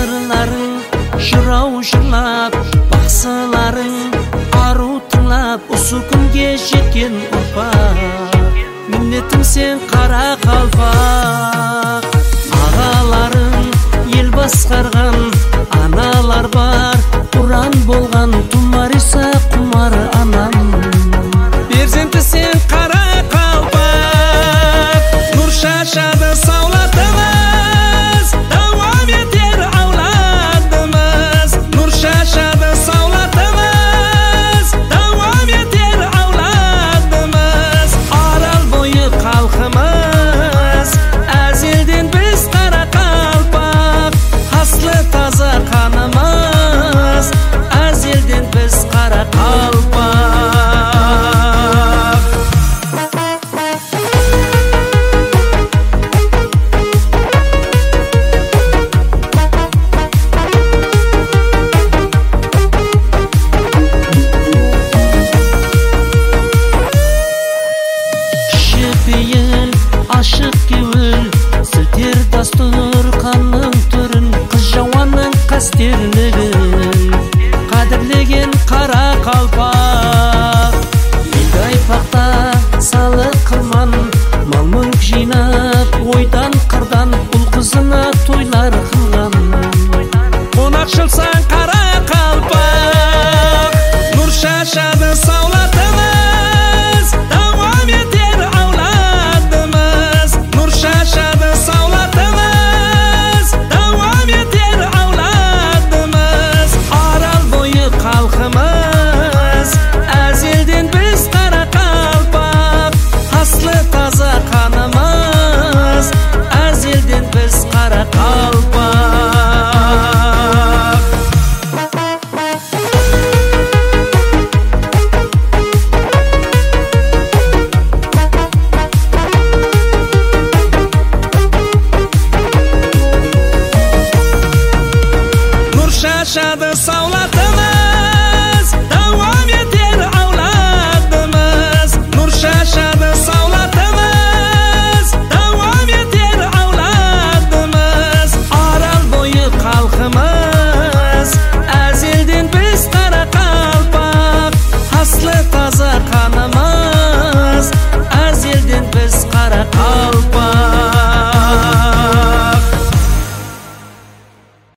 жырларың жырау жырлап, бақсыларың ару тыңлап, осы күнге жеткен ұрпақ. Миннетім сен қара қалпақ. Ағаларың ел басқарған, аналар бар ұран болған, Тұмариса құмар анам. Перзенті сен қара қалпақ, нұр шашады саулатымыз, давам етер ауладымыз. Нұр шашады саулатымыз, давам етер ауладымыз. Арал бойы халқымыз, әзелден біз қара қалпақ. Аслы таза қанымыз, әзелден біз қара қалпақ. Ашық кеуіл сілтер дастыр қанның түрін, қыз жауанның қастерлігін қадірлеген қара қалпақ. Елдай пақта салық қылман, мал мүлк жинап ойдан қырдан, ұл қызына тойлар қылған. Қонақшылсаң қара қалпақ, нұр шашады саулатымыз, давам етер ауладымыз. Нұр шашады саулатымыз, давам етер ауладымыз. Арал бойы халқымыз, әзелден біз қара қалпақ. Аслы таза қанымыз, әзелден біз қара қалпақ. Нұр шашады саулатымыз,